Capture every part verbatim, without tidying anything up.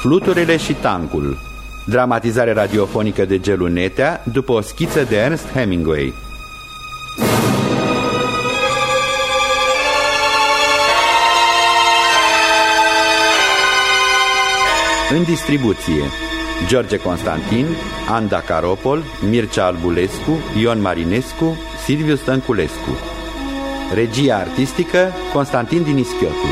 Fluturile și tancul. Dramatizare radiofonică de Gelu Netea după o schiță de Ernest Hemingway. În distribuție: George Constantin, Anda Caropol, Mircea Albulescu, Ion Marinescu, Silviu Stănculescu. Regia artistică: Constantin Dinischiotu.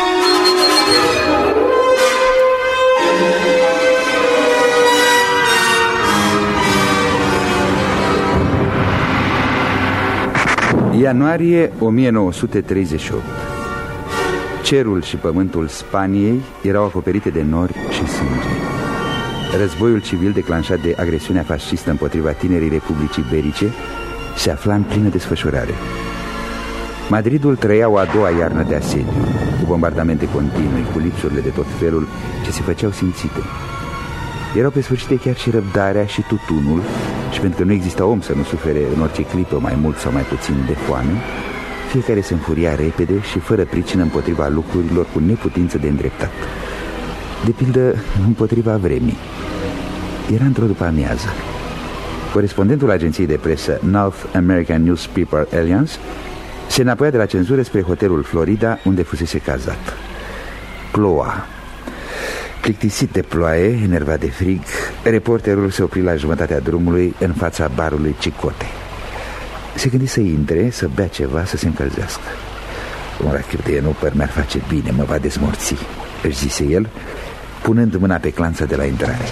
Ianuarie o mie nouă sute treizeci și opt. Cerul și pământul Spaniei erau acoperite de nori și sânge. Războiul civil declanșat de agresiunea fascistă împotriva tinerii Republici Iberice se afla în plină desfășurare. Madridul trăia o a doua iarnă de asediu, cu bombardamente continue, cu lipsurile de tot felul ce se făceau simțite. Erau pe sfârșit chiar și răbdarea și tutunul, și pentru că nu exista om să nu sufere în orice clipă mai mult sau mai puțin de foame, fiecare se înfuria repede și fără pricină împotriva lucrurilor cu neputință de îndreptat. De pildă, împotriva vremii. Era într-o după-amiază. Corespondentul agenției de presă North American Newspaper Alliance se înapoia de la cenzură spre hotelul Florida, unde fusese cazat. Ploua. Plictisit de ploaie, enervat de frig, reporterul se opri la jumătatea drumului în fața barului Cicote. Se gândi să intre, să bea ceva, să se încălzească. Un rachiu de enupăr mi-ar face bine, mă va dezmorți, își zise el, punând mâna pe clanța de la intrare.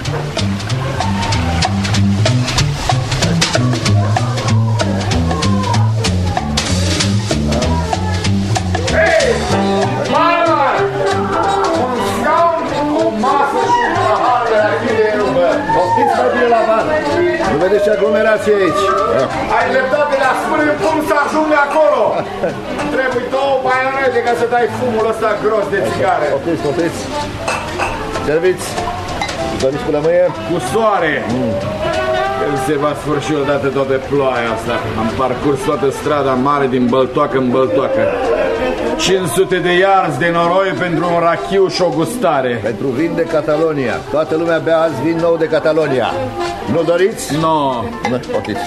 Nu vedeți ce aglomerație aici? Ai dreptate, la spune cum să ajungi acolo. Trebuie două baionete ca să dai fumul ăsta gros de țigare. Opriți, opriți. Serviți. Doriți cu lămâie? Cu soare. Mm. El se va sfârși odată toată ploaia asta. Am parcurs toată strada mare din băltoacă în băltoacă. cinci sute de iarzi de noroi pentru un rachiu și o gustare. Pentru vin de Catalonia. Toată lumea bea azi vin nou de Catalonia. Nu doriți? Nu. No. Nu, potiți.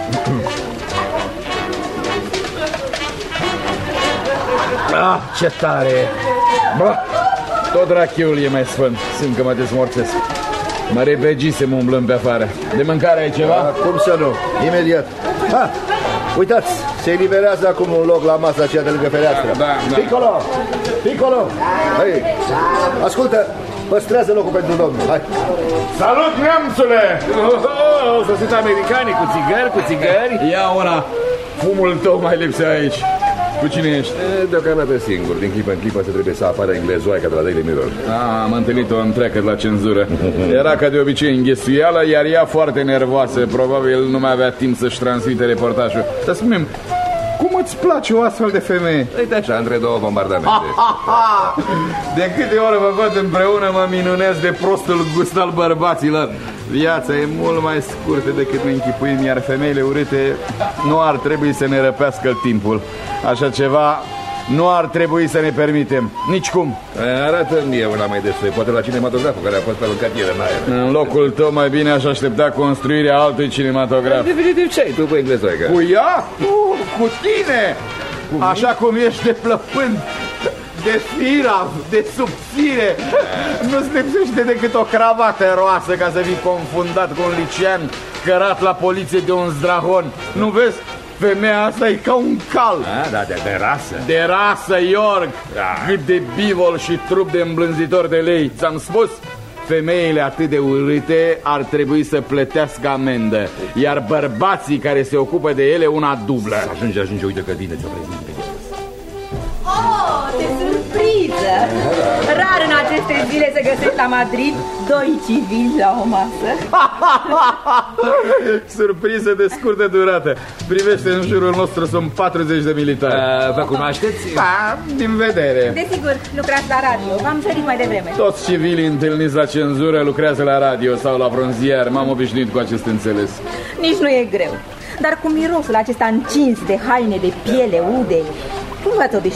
Ah, ce tare. Bă, tot rachiul e mai sfânt. Simt că mă dezmorțesc. Mă rebegisem umblând pe afară. De mâncare ai ceva? Da, cum să nu? Imediat. Ha, uitați, se eliberează acum un loc la masa aceea de lângă fereastră. Da, da. Piccolo! Piccolo! Hai, ascultă, păstrează locul pentru domnul. Hai. Salut, neamțule! Oh, să sunt americanii cu țigări, cu țigări. Ia una, fumul tău mai lipsea aici. Cu cine ești? E, deocamdată singur. Din clipă în clipă se trebuie să apară englezoaica de la Daily Mirror. Ah, am întâlnit-o întreagă la cenzură. Era ca de obicei înghesuială, iar ea foarte nervoasă. Probabil nu mai avea timp să-și transmite reportajul. Dar spune-mi, cum îți place o astfel de femeie? Uite așa, între două bombardamente. De câte ori vă văd împreună, mă minunez de prostul gust al bărbaților. Viața e mult mai scurtă decât ne închipuim, iar femeile urâte nu ar trebui să ne răpească timpul. Așa ceva nu ar trebui să ne permitem. Nicicum. Arată-mi mie una mai despre, poate la cinematograful care a fost aruncat ieri în aer. În locul tău mai bine aș aștepta construirea altui cinematograf. Definitiv ce ai tu cu englezoica? Cu ea? Cu, cu tine! Cu așa cum ești de plăpând, de firav, de subțire. Nu-ți lipsește decât o cravată roasă ca să fii confundat cu un licean cărat la poliție de un zdrahon. Nu vezi? Femeia asta e ca un cal. A, da, de, de rasă. De rasă, Iorg. Da. Cât de bivol și trup de îmblânzitor de lei. Ți-am spus? Femeile atât de urâte ar trebui să plătească amendă, iar bărbații care se ocupă de ele una dublă. Ajunge, ajunge, uite că vine, ți-o prezint. Oh, ce surpriză! Rar în aceste zile să găsești la Madrid doi civili la o masă. Surpriză de scurtă durată. Privește, în jurul nostru sunt patruzeci de militari. uh, Vă cunoașteți? Da, din vedere. Desigur, lucrați la radio, v-am sărit mai devreme. Toți civilii întâlniți la cenzură lucrează la radio sau la vreun ziar. M-am obișnuit cu acest înțeles. Nici nu e greu. Dar cu mirosul acesta încins de haine de piele ude, cum v-ați obișnuit?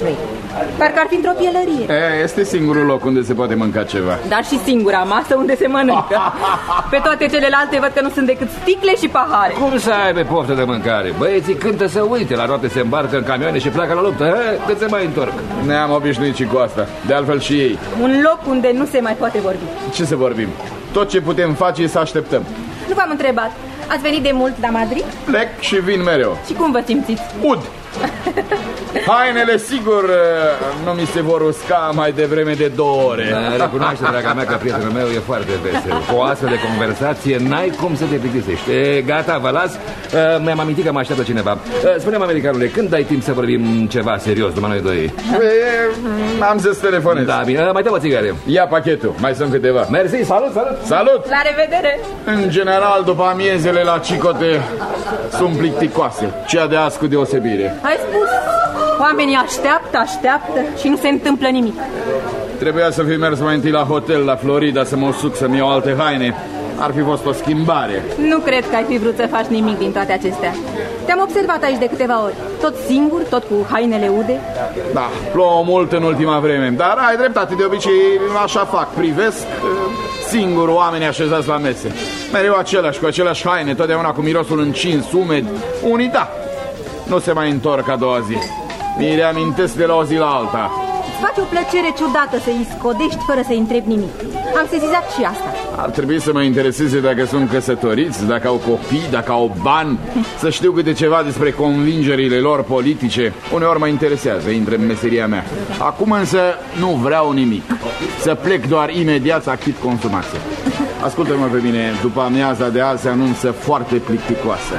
Parcă ar fi într-o pielărie. E, este singurul loc unde se poate mânca ceva. Dar și singura masă unde se mănâncă. Pe toate celelalte văd că nu sunt decât sticle și pahare. Cum să aibă poftă de mâncare? Băieții cântă să uite, la noapte se îmbarcă în camioane și pleacă la luptă. He, cât se mai întorc. Ne-am obișnuit și cu asta. De altfel și ei. Un loc unde nu se mai poate vorbi. Ce să vorbim? Tot ce putem face e să așteptăm. Nu v-am întrebat. Ați venit de mult la Madrid? Plec și vin mereu. Și cum vă simțiți? Ud! Hainele, sigur, nu mi se vor usca mai devreme de două ore. Recunoaște, draga mea, că prietenul meu e foarte vesel. Cu o astfel de conversație n-ai cum să te plictisești. E, gata, vă las. uh, Mi-am amintit că mă așteaptă cineva. uh, Spune-mă, americanule, când dai timp să vorbim ceva serios, numai noi doi? E, am să-ți telefonez. Da, bine, uh, mai dă o țigare. Ia pachetul, mai sunt câteva. Mersi, salut, salut. Salut! La revedere! În general, după amiezele la Cicote sunt plicticoase. Cea de azi cu deosebire. Ai spus, oamenii așteaptă, așteaptă și nu se întâmplă nimic. Trebuia să fi mers mai întâi la hotel la Florida să mă suc să-mi iau alte haine. Ar fi fost o schimbare. Nu cred că ai fi vrut să faci nimic din toate acestea. Te-am observat aici de câteva ori. Tot singur, tot cu hainele ude. Da, plouă mult în ultima vreme. Dar ai dreptate, de obicei așa fac. Privesc singur oamenii așezați la mese. Mereu același, cu aceleași haine, totdeauna cu mirosul încins, umed. Unii da, nu se mai întorc a doua zi. Mi reamintesc de la o zi la alta. Îți face o plăcere ciudată să-i scodești fără să-i întrebi nimic. Am sesizat și asta. Ar trebui să mă intereseze dacă sunt căsătoriți, dacă au copii, dacă au bani. Să știu câte ceva despre convingerile lor politice. Uneori mă interesează, intră în meseria mea. Acum însă nu vreau nimic. Să plec doar imediat să achit consumație. Ascultă-mă pe mine, după amiaza de azi se anunță foarte plicticoasă.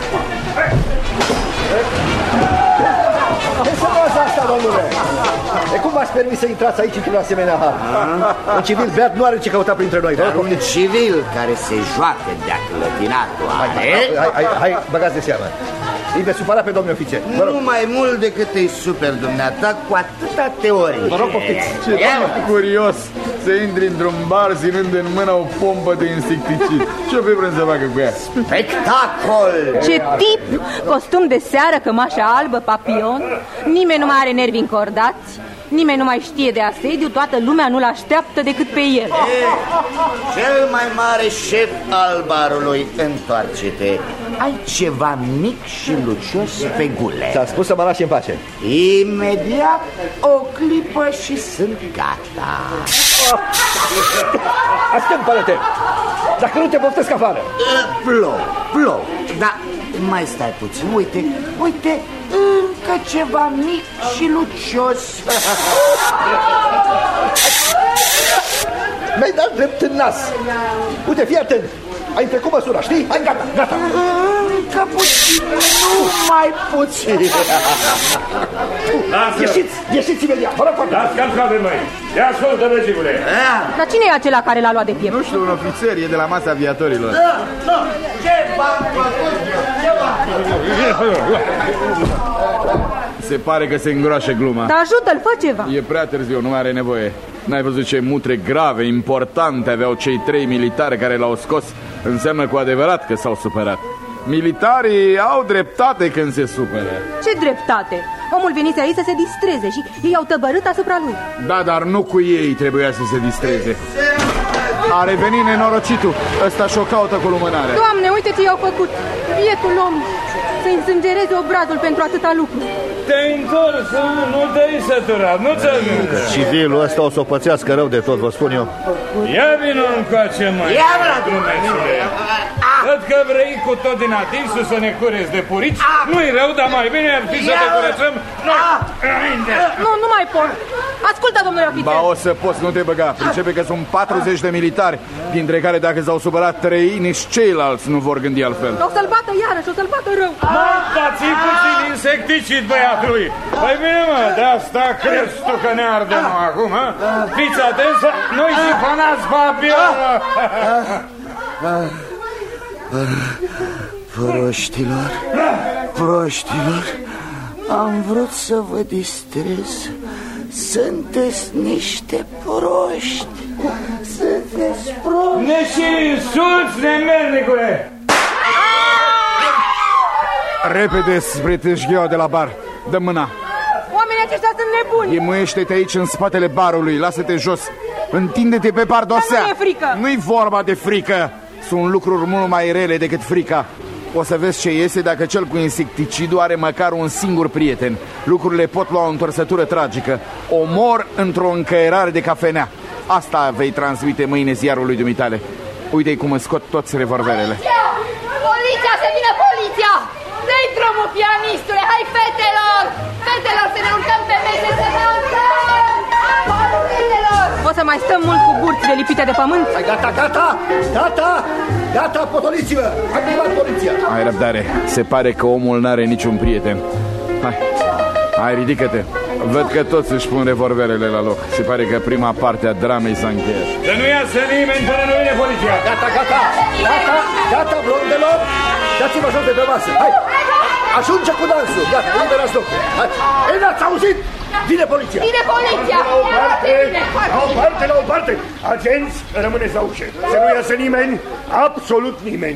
Ce să asta, domnule? De cum v-ați permis să intrați aici într-un asemenea har? Un civil beat nu are ce căuta printre noi. Dar un civil care se joacă de-a clătinatul are... Hai, hai, hai, hai, băgați de seamă. Îi veți supăra pe domnul ofițer. Nu mai mult decât îi super dumneata cu atâta teorie. Vă rog, poftiți. Ce curios să intri într-un bar ținând în mână o pompă de insecticid. Ce-o fi vrând să facă cu ea? Spectacol! Ce tip! Costum de seară, cămașa albă, papion. Nimeni nu mai are nervi încordați. Nimeni nu mai știe de asediu. Toată lumea nu-l așteaptă decât pe el. E, cel mai mare șef al barului, întoarce-te. Ai ceva mic și lucios pe gule. S-a spus să mă lași în pace. Imediat o clipă și sunt gata. Astâmpă-te! Dacă nu te poftesc afară. Plou, plou. Dar mai stai puțin, uite, uite, încă ceva mic și lucios. Mi-ai dat drept în nas. Uite, fii atent. Ai trecut măsura, știi? Hai, gata, gata. Încă puțin, nu mai puțin. Ieșiți, ieșiți imediat. Vă rog foarte. Dați calcave, măi. Ia ascultă, regimule. Dar cine e acela care l-a luat de piept? Nu știu, un ofițer, e de la masa aviatorilor. Ce v-am făcut? Ce v-am Se pare că se îngroașă gluma. Dar ajută-l, fă ceva. E prea târziu, nu mai are nevoie. N-ai văzut ce mutre grave, importante aveau cei trei militari care l-au scos? Înseamnă cu adevărat că s-au supărat. Militarii au dreptate când se supără. Ce dreptate? Omul venise aici să se distreze și ei au tăbărât asupra lui. Da, dar nu cu ei trebuia să se distreze. A revenit nenorocitul. Ăsta și-o caută cu lumânarea. Doamne, uite ce i-au făcut. Bietul om să-i însângereze obrazul pentru atâta lucru. Te-ai întors, nu te-ai săturat, nu ți-a minte. Civilul ăsta o să o pățească rău de tot, vă spun eu. Ia vină încoace, măi. Ia vrea, Dumnezeule. Văd că vrei cu tot din atinsul să ne cureți de purici. Nu-i rău, dar mai bine ar fi să te curățăm. Nu, nu mai pot. Ascultă, domnule ofițer. Ba o să poți, nu te băga. Pricepe că sunt patruzeci de militari, dintre care dacă s-au supărat trei, nici ceilalți nu vor gândi altfel. O să-l bată iarăși, o să-l bată rău. Mă, dați-i puțin insecticid băiatului. Păi bine, mă, de asta crezi tu că ne arde, mă, acum, hă? Fiți atenți să nu-i sifonați papilor. Proștilor, proștilor, am vrut să vă distrez. Sunteți niște proști. Sunteți proști. Ne și insulți, nemernicule. Repede spre tâșgheaua de la bar. Dă mâna. Oamenii aceștia sunt nebuni. Ghimuiește-te aici în spatele barului, lasă-te jos. Întinde-te pe pardosea. Dar nu e frică. Nu-i vorba de frică. Sunt lucruri mult mai rele decât frica. O să vezi ce iese dacă cel cu insecticidul are măcar un singur prieten. Lucrurile pot lua o întorsătură tragică. Omor într-o încăierare de cafenea. Asta vei transmite mâine ziarului dumitale. Uite-i cum îți scot toți revolverele. Poliția! Poliția! Să vină poliția! Dă-i drumul, pianistule! Hai, fetelor! Fetelor, să ne urcăm pe mese, să ne urcăm! Fetelor! O să mai stăm mult cu burțile lipite de pământ? Hai, gata, gata! Gata! Gata, potoliți-vă! Activați poliția! Hai răbdare, se pare că omul n-are niciun prieten. Hai, hai, ridică-te. Văd că toți își pun revolverele la loc. Se pare că prima parte a dramei s-a încheiat. Să nu iasă nimeni până nu vine poliția. Gata, gata! Gata, gata, blondelor! Dați-vă jos de pe masă! Hai! Ajunge cu dansul! Gata, liberați locul! Hai! Ei, n-ați auzit? Vine poliția! Vine poliția! La o parte! La o parte, la o parte! Agenți, rămâneți la ușă! Să nu iasă nimeni! Absolut nimeni!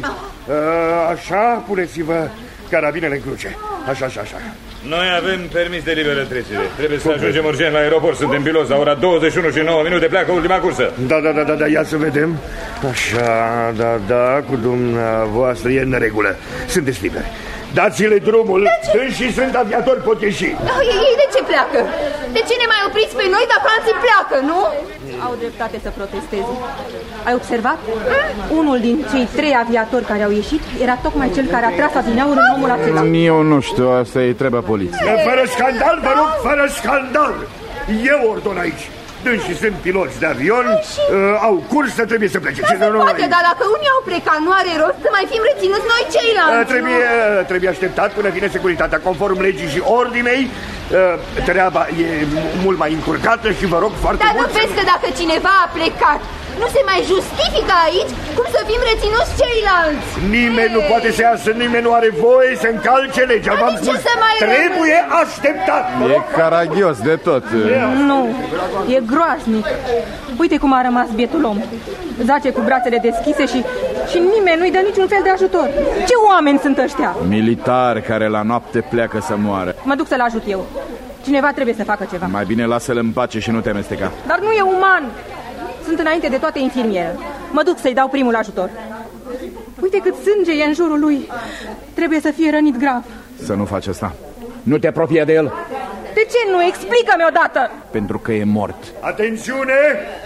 Așa, puneți-vă carabinele în cruce. Așa, așa, așa. Noi avem permis de liberă trecere. Trebuie să ajungem urgent la aeroport. Suntem piloți. La ora douăzeci și unu și nouă minute pleacă ultima cursă. Da, da, da, da, da, ia să vedem. Așa, da, da, cu dumneavoastră e în regulă. Sunteți liberi. Dați-le drumul. Dânsii sunt aviatori, pot ieși. Ei de ce pleacă? De ce ne mai opriți pe noi dacă alții pleacă, nu? Au dreptate să protesteze. Ai observat? Unul din cei trei aviatori care au ieșit era tocmai cel care a tras adineauri în omul acela. Eu nu știu, asta e treaba poliției. Fără scandal, vă rog, fără scandal. Eu ordon aici. Dânsii sunt piloți de avion, uh, au cursă, trebuie să plece. Da, se poate, dar dacă unii au plecat, nu are rost să mai fim reținuți noi ceilalți. Uh, trebuie, uh, trebuie așteptat până vine securitatea. Conform legii și ordinei, uh, treaba e mult mai încurcată și vă rog foarte dar mult... Dar nu vezi că dacă cineva a plecat, nu se mai justifică aici cum să fim reținuți ceilalți? Nimeni nu poate să iasă, nimeni nu are voie să încalce legea. V-am spus, trebuie așteptat. E caragios de tot. Nu, e groaznic. Uite cum a rămas bietul om. Zace cu brațele deschise și, și nimeni nu-i dă niciun fel de ajutor. Ce oameni sunt ăștia? Militari care la noapte pleacă să moară. Mă duc să-l ajut eu. Cineva trebuie să facă ceva. Mai bine lasă-l în pace și nu te amesteca. Dar nu e uman. Sunt înainte de toate infirmieră. Mă duc să-i dau primul ajutor. Uite cât sânge e în jurul lui. Trebuie să fie rănit grav. Să nu faci asta. Nu te apropia de el. De ce nu? Explică-mi odată. Pentru că e mort. Atențiune!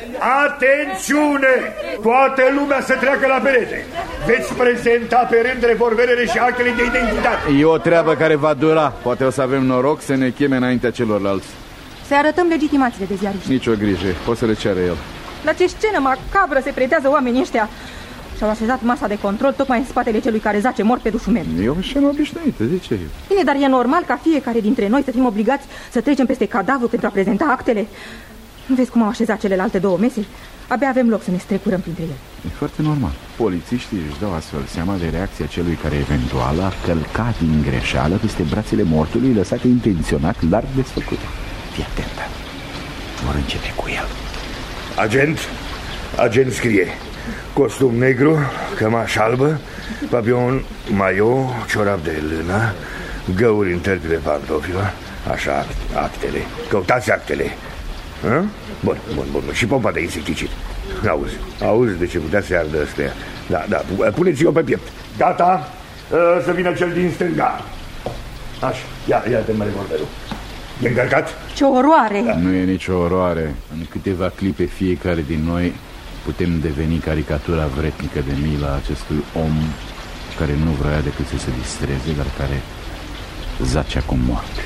Atențiune! Toată lumea să treacă la perete. Veți prezenta pe rând revolverele și actele de identitate. E o treabă care va dura. Poate o să avem noroc să ne cheme înaintea celorlalți. Să arătăm legitimațiile de ziariști. Nici o grijă, poți să le ceară el. La ce scenă macabră se pretează oamenii ăștia. Și-au așezat masa de control tocmai în spatele celui care zace mort pe dușumel. E o scenă obișnuită, de ce? Bine, dar e normal ca fiecare dintre noi să fim obligați să trecem peste cadavru pentru a prezenta actele. Nu vezi cum au așezat celelalte două mese? Abia avem loc să ne strecurăm printre ele. E foarte normal. Polițiștii își dau astfel seama de reacția celui care eventual a călcat din greșeală peste brațele mortului lăsate intenționat larg desfăcute. Fii atentă. Vor începe cu el. Agent, agent scrie. Costum negru, cămașă albă, papion, maio, ciorap de lână, găuri în tărpi de pantofilă. Așa, actele. Căutați actele. Hă? Bun, bun, bun. Și pompa de insecticid. Auzi, auzi de ce putea să ardă ăstea. Da, da, puneți-o pe piept. Gata, să vină cel din stânga. Așa, ia, ia-te-mă revolverul. E încărcat? Ce oroare! Da. Nu e nicio oroare. În câteva clipe fiecare din noi putem deveni caricatura vretnică de milă a acestui om care nu vrea decât să se distreze, dar care zace acum moarte.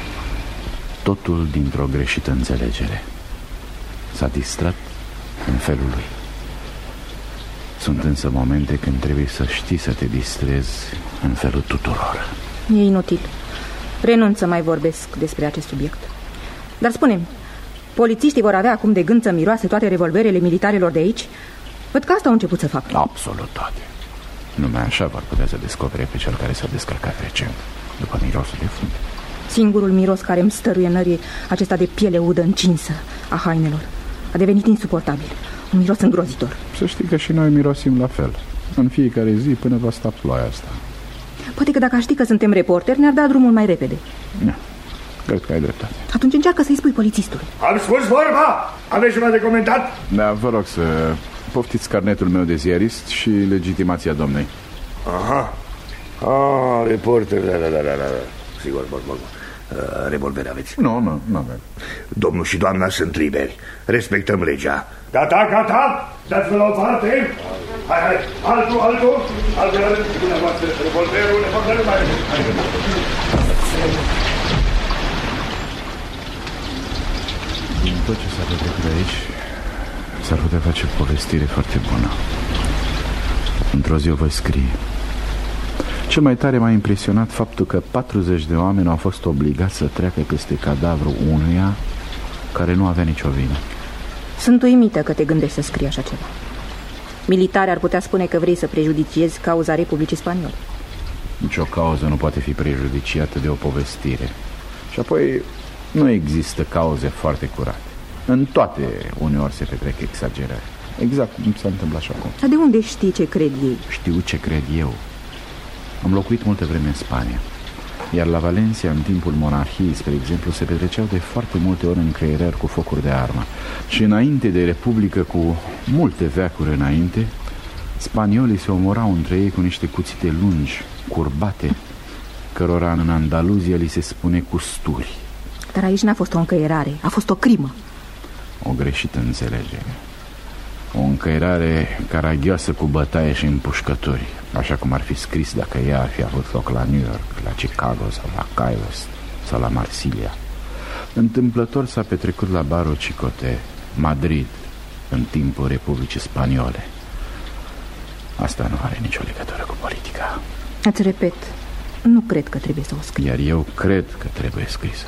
Totul dintr-o greșită înțelegere. S-a distrat în felul lui. Sunt însă momente când trebuie să știi să te distrezi în felul tuturor. E inutil. Renunț să mai vorbesc despre acest subiect. Dar spune-mi, polițiștii vor avea acum de gând să miroase toate revolverele militarilor de aici? Văd că asta au început să facă. Absolut toate. Numai așa vor putea să descopere pe cel care s-a descărcat recent, după mirosul de fund. Singurul miros care îmi stăruie nării, acesta de piele udă încinsă a hainelor, a devenit insuportabil. Un miros îngrozitor. Să știi că și noi mirosim la fel, în fiecare zi până va sta ploaia asta. Poate că dacă aș ști că suntem reporteri, ne-ar da drumul mai repede. Nu. Cred că ai dreptate. Atunci încearcă să-i spui polițistului. Am spus vorba! Aveți ceva de comentat? Da, vă rog să poftiți carnetul meu de ziarist și legitimația domnei. Aha. Ah, reporter, da, da, da, da, da. Sigur, bun, bun. Uh, revolver aveți? Nu, nu, nu avem. Domnul și doamna sunt liberi. Respectăm legea. Gata, gata! Dați-vă la o parte! Hai, hai! Altul, altul! Altul, altul! Dumneavoastră, revolverul, revolverul mai... Din tot ce s-a petrecut aici, s-ar putea face o povestire foarte bună. Într-o zi o voi scrie. Cel mai tare m-a impresionat faptul că patruzeci de oameni au fost obligați să treacă peste cadavrul unuia care nu avea nicio vină. Sunt uimită că te gândești să scrii așa ceva. Militari ar putea spune că vrei să prejudiciezi cauza Republicii Spaniole. Nici o cauză nu poate fi prejudiciată de o povestire. Și apoi nu există cauze foarte curate. În toate uneori se petrec exagerări. Exact cum s-a întâmplat și acum. Dar de unde știi ce cred ei? Știu ce cred eu. Am locuit multă vreme în Spania. Iar la Valencia, în timpul monarhiei, spre exemplu, se petreceau de foarte multe ori încăierări cu focuri de armă. Și înainte de Republică, cu multe veacuri înainte, spaniolii se omorau între ei cu niște cuțite lungi, curbate, cărora în Andaluzia li se spune custuri. Dar aici n-a fost o încăierare, a fost o crimă. O greșită înțelegere. O încăierare caragioasă cu bătaie și împușcături, așa cum ar fi scris dacă ea ar fi avut loc la New York, la Chicago sau la Cairo sau la Marsilia. Întâmplător s-a petrecut la Barrio Chicote, Madrid, în timpul Republicii Spaniole. Asta nu are nicio legătură cu politica. Îți repet, nu cred că trebuie să o scrii. Iar eu cred că trebuie scrisă.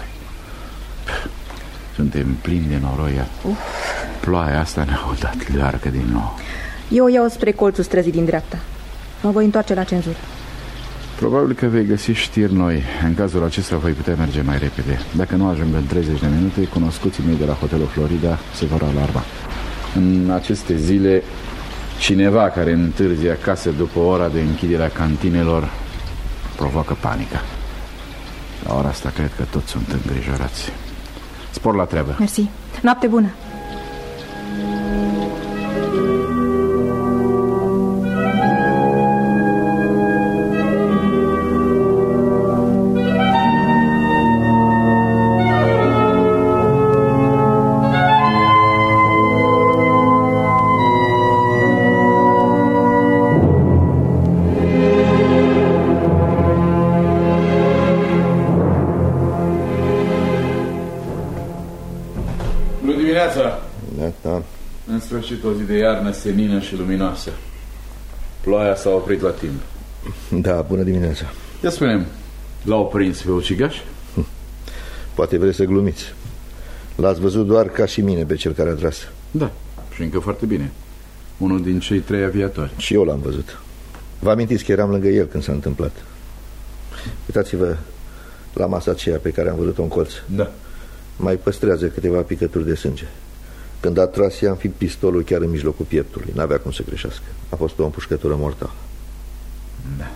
Suntem plini de noroi. Uf. Ploaia asta ne-a dat learcă din nou. Eu o iau spre colțul străzii din dreapta. Mă voi întoarce la cenzură. Probabil că vei găsi știri noi. În cazul acesta voi putea merge mai repede. Dacă nu ajung în treizeci de minute, cunoscuții mei de la Hotelul Florida se vor alarma. În aceste zile, cineva care întârzie acasă după ora de închidere a cantinelor provoacă panică. La ora asta cred că toți sunt îngrijorați. Spor la treabă. Mersi. Noapte bună. În sfârșit o zi de iarnă senină și luminoasă. Ploaia s-a oprit la timp. Da, bună dimineața. Ia spune-mi, l-au prins pe ucigaș? Poate vreți să glumiți. L-ați văzut doar ca și mine pe cel care a tras. Da, și încă foarte bine. Unul din cei trei aviatori. Și eu l-am văzut. Vă amintiți că eram lângă el când s-a întâmplat. Uitați-vă la masa aceea pe care am văzut-o în colț. Da. Mai păstrează câteva picături de sânge. Când a tras, i-a înfipt pistolul chiar în mijlocul pieptului. N-avea cum să greșească. A fost o împușcătură mortală. Da.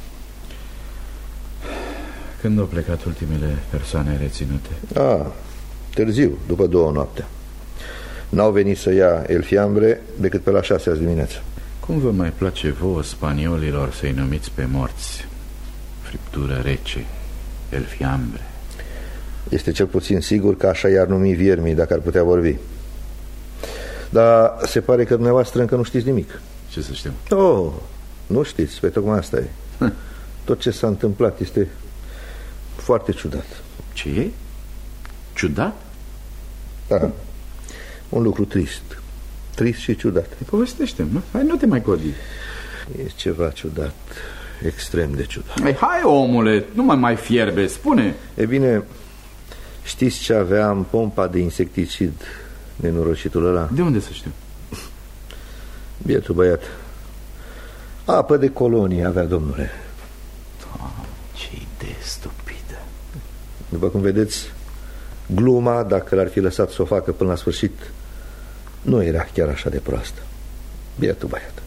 Când au plecat ultimele persoane reținute? Ah, târziu, după două noaptea. N-au venit să ia El Fiambre decât pe la șase azi dimineața. Cum vă mai place vouă, spaniolilor, să-i numiți pe morți? Friptură rece, El Fiambre. Este cel puțin sigur că așa i-ar numi viermii dacă ar putea vorbi. Dar se pare că dumneavoastră încă nu știți nimic. Ce să știm? Oh, nu știți, pe tocmai asta e. Tot ce s-a întâmplat este foarte ciudat. Ce e? Ciudat? Da, un lucru trist. Trist și ciudat. Povestește-mi, nu? Hai, nu te mai godi. E ceva ciudat, extrem de ciudat. Hai, hai, omule, nu mai mai fierbe, spune. E bine, știți ce avea în pompa de insecticid nenorocitul ăla? De unde să știu? Bietul băiat. Apă de colonie avea, domnule. Oh, ce idee stupidă. După cum vedeți, gluma, dacă l-ar fi lăsat să o facă până la sfârșit, nu era chiar așa de proastă. Bietul băiat.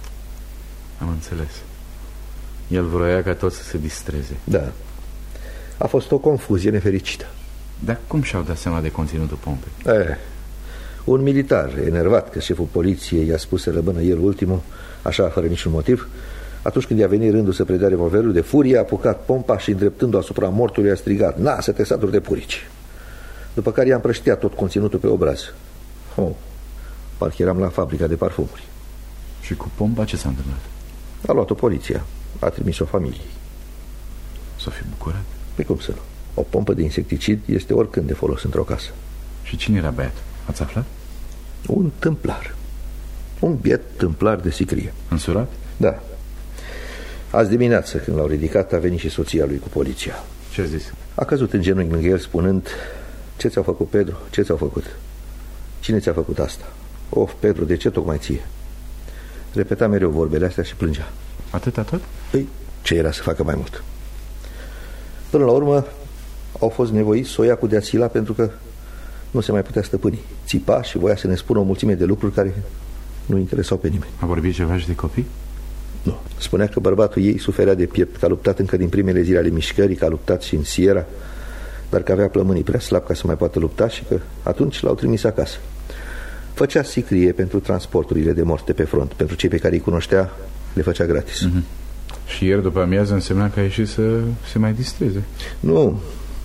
Am înțeles. El vroia ca toți să se distreze. Da. A fost o confuzie nefericită. Dar cum și-au dat seama de conținutul pompei? Eh, un militar enervat că șeful poliției i-a spus să rămână el ultimul, așa fără niciun motiv, atunci când i-a venit rândul să predea revolverul, de furie a apucat pompa și îndreptându-o asupra mortului a strigat: "Na, să te saturi de purici!" După care i-a împrăștiat tot conținutul pe obraz. Oh, parcă eram la fabrica de parfumuri. Și cu pompa ce s-a întâmplat? A luat-o poliția, a trimis-o familiei. S-o fi bucurat? Păi cum să nu? O pompă de insecticid este oricând de folos într-o casă. Și cine era băiatul? Ați aflat? Un tâmplar. Un biet tâmplar de sicrie. Însurat? Da. Azi dimineață, când l-au ridicat, a venit și soția lui cu poliția. Ce a zis? A căzut în genunchi lângă el spunând: "Ce ți-au făcut, Pedro? Ce ți-au făcut? Cine ți-a făcut asta? Of, Pedro, de ce tocmai ție?" Repeta mereu vorbele astea și plângea. Atâta tot? Păi, ce era să facă mai mult? Până la urmă au fost nevoiți să o ia cu de ațila, pentru că nu se mai putea stăpâni. Țipa și voia să ne spună o mulțime de lucruri care nu interesau pe nimeni. A vorbit ceva și de copii? Nu. Spunea că bărbatul ei suferea de piept, că a luptat încă din primele zile ale mișcării, că a luptat și în Sierra, dar că avea plămânii prea slab ca să mai poată lupta și că atunci l-au trimis acasă. Făcea sicrie pentru transporturile de morți de pe front. Pentru cei pe care îi cunoștea, le făcea gratis. Mm-hmm. Și ieri după amiază însemna că a ieșit să se mai distreze. Nu.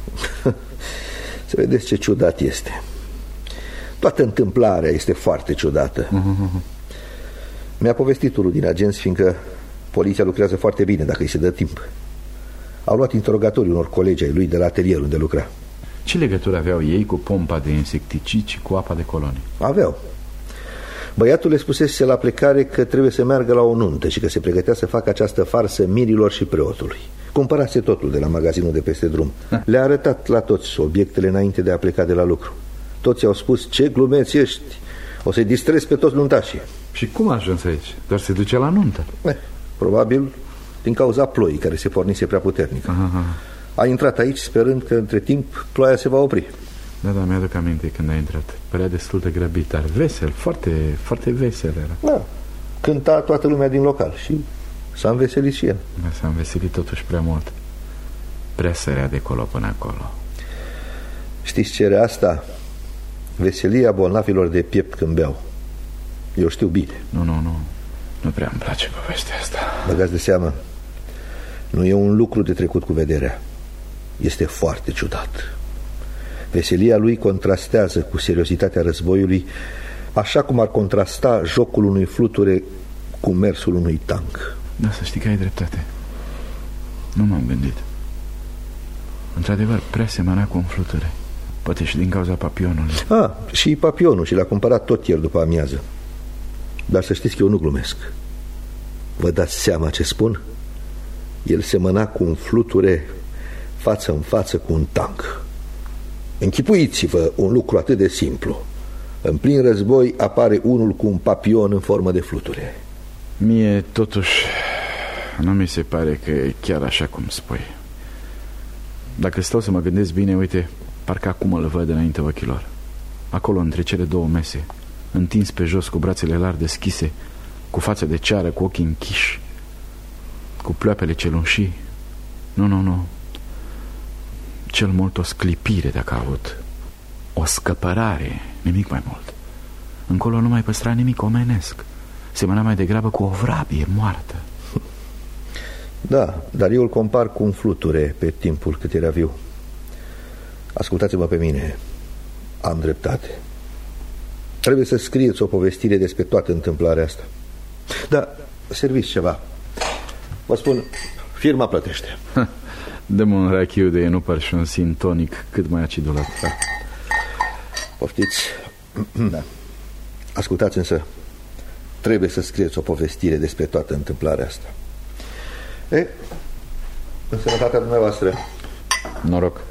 Să vedeți ce ciudat este. Toată întâmplarea este foarte ciudată. Mm-hmm. Mi-a povestit unul din agenți, fiindcă poliția lucrează foarte bine dacă îi se dă timp. Au luat interogatoriu unor colegi ai lui de la atelierul unde lucra. Ce legătură aveau ei cu pompa de insecticid și cu apa de colonii? Aveau. Băiatul le spusese la plecare că trebuie să meargă la o nuntă și că se pregătea să facă această farsă mirilor și preotului. Cumpărase totul de la magazinul de peste drum. Le-a arătat la toți obiectele înainte de a pleca de la lucru. Toți au spus: "Ce glumeți ești, o să-i distrezi pe toți nuntașii." Și cum a ajuns aici? Doar se duce la nuntă? Eh, probabil din cauza ploii care se pornise prea puternic. Aha. A intrat aici sperând că între timp ploaia se va opri. Da, da, mi-aduc aminte când a intrat. Părea destul de grăbit, dar vesel, foarte, foarte vesel era. Da, cânta toată lumea din local și s-a înveselit și el. Da, s-a înveselit totuși prea mult. Prea sărea de colo până acolo. Știți ce era asta? Veselia bolnavilor de piept când beau. Eu știu bine. Nu, nu, nu. Nu prea îmi place povestea asta. Băgați de seamă, nu e un lucru de trecut cu vederea. Este foarte ciudat. Veselia lui contrastează cu seriozitatea războiului, așa cum ar contrasta jocul unui fluture cu mersul unui tank. Da, să știi că ai dreptate. Nu m-am gândit. Într-adevăr, prea semăna cu un fluture. Poate și din cauza papionului. Ah, și papionul, și l-a cumpărat tot ieri după amiază. Dar să știți că eu nu glumesc. Vă dați seama ce spun? El semăna cu un fluture față în față cu un tank. Închipuiți-vă un lucru atât de simplu. În plin război apare unul cu un papion în formă de fluture. Mie totuși nu mi se pare că e chiar așa cum spui. Dacă stau să mă gândesc bine, uite, parcă acum îl văd înainte ochilor. Acolo între cele două mese, întins pe jos cu brațele larg deschise, cu față de ceară, cu ochii închiși, cu ploapele celunșii. Nu, nu, nu. Cel mult o sclipire dacă a avut. O scăpărare, nimic mai mult. Încolo nu mai păstra nimic omenesc. Semăna mai degrabă cu o vrabie moartă. Da, dar eu îl compar cu un fluture pe timpul cât era viu. Ascultați-mă pe mine. Am dreptate. Trebuie să scrieți o povestire despre toată întâmplarea asta. Da, serviți ceva. Vă spun, firma plătește. Dă-mă un rachiu de enupăr și un sintonic cât mai acidulat. Da. Poftiți? Da. Ascultați însă, trebuie să scrieți o povestire despre toată întâmplarea asta. E, în sănătatea dumneavoastră. Noroc.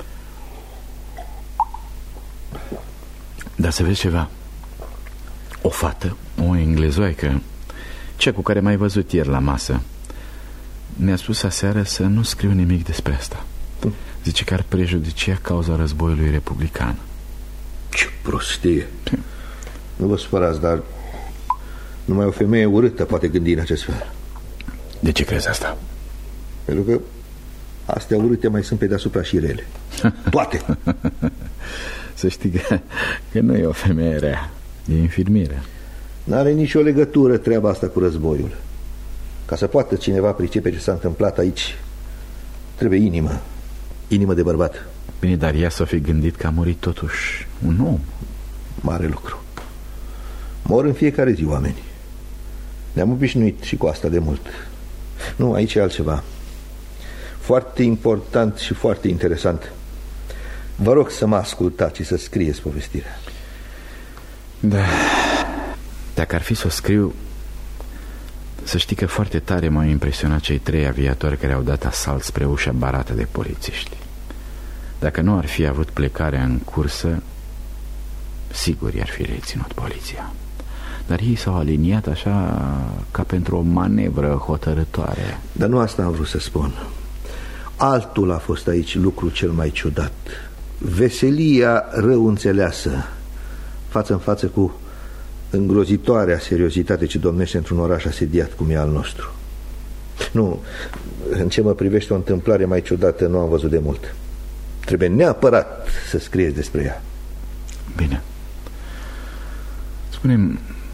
Dar să vezi ceva. O fată, o englezoaică, cea cu care m-ai văzut ieri la masă, mi-a spus aseară să nu scriu nimic despre asta. Zice că ar prejudicia cauza războiului republican. Ce prostie. Nu vă supărați, dar numai o femeie urâtă poate gândi în acest fel. De ce crezi asta? Pentru că Astea urâte mai sunt pe deasupra și rele. Toate. Să știi că, că nu e o femeie rea, e infirmieră. N-are nicio legătură treaba asta cu războiul. Ca să poată cineva pricepe ce s-a întâmplat aici, trebuie inimă. Inimă de bărbat. Bine, dar ea s-o fi gândit că a murit totuși un om. Mare lucru. Mor în fiecare zi oameni. Ne-am obișnuit și cu asta de mult. Nu, aici e altceva. Foarte important și foarte interesant. Vă rog să mă ascultați și să scrieți povestirea. Da. Dacă ar fi să o scriu, să știi că foarte tare m-au impresionat cei trei aviatori care au dat asalt spre ușa barată de polițiști. Dacă nu ar fi avut plecarea în cursă, sigur i-ar fi reținut poliția. Dar ei s-au aliniat așa ca pentru o manevră hotărătoare. Dar nu asta am vrut să spun. Altul a fost aici lucru cel mai ciudat. Veselia rău înțeleasă, față în față cu îngrozitoarea seriozitate ce domnește într-un oraș asediat cum e al nostru. Nu, în ce mă privește o întâmplare mai ciudată nu am văzut de mult. Trebuie neapărat să scrieți despre ea. Bine. Spune-mi,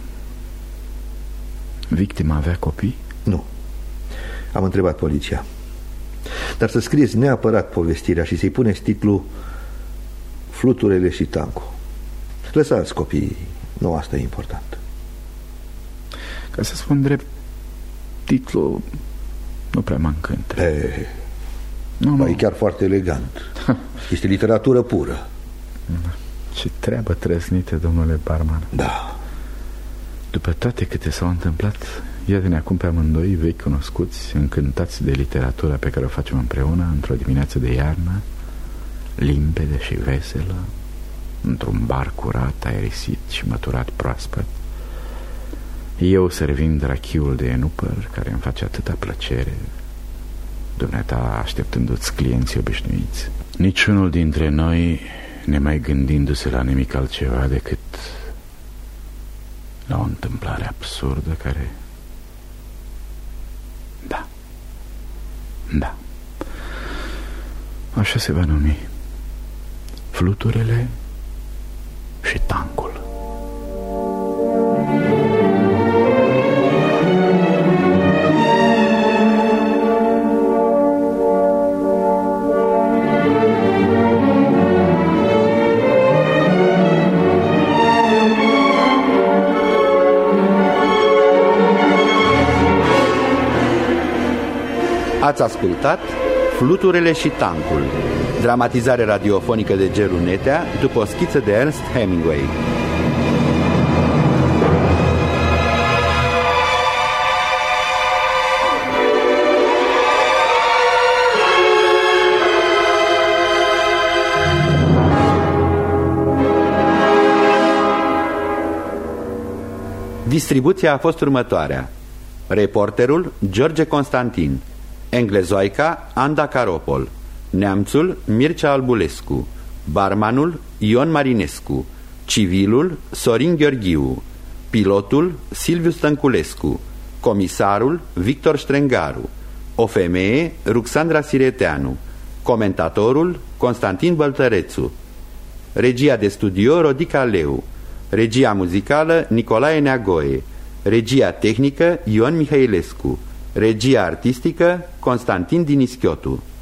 victima avea copii? Nu. Am întrebat poliția. Dar să scrieți neapărat povestirea și să-i puneți titlul Fluturele și tancul. Lăsați copiii. Nu, asta e important. Ca să spun drept, titlul nu prea mă încântă. E, nu, nu. E chiar foarte elegant. Este literatură pură. Ce treabă trăsnită, domnule barman. Da. După toate câte s-au întâmplat, iată-ne acum pe amândoi, vechi cunoscuți, încântați de literatura pe care o facem împreună, într-o dimineață de iarnă, limpede și veselă, într-un bar curat, aerisit și măturat proaspăt. Eu servind rachiul de enupăr, care îmi face atâta plăcere, dumneata așteptându-ți clienții obișnuiți. Niciunul dintre noi nemai gândindu-se la nimic altceva decât la o întâmplare absurdă care... Da. Da. Așa se va numi. Fluturele și tancul. Ați ascultat Fluturele și tancul, dramatizare radiofonică de Gelu Netea după o schiță de Ernest Hemingway. Distribuția a fost următoarea: reporterul George Constantin, englezoica Anda Caropol, neamțul Mircea Albulescu, barmanul Ion Marinescu, civilul Sorin Gheorghiu, pilotul Silviu Stănculescu, comisarul Victor Strengaru, o femeie Ruxandra Sireteanu, comentatorul Constantin Băltărețu, regia de studio Rodica Leu, regia muzicală Nicolae Neagoe, regia tehnică Ion Mihailescu, regia artistică Constantin Dinischiotu.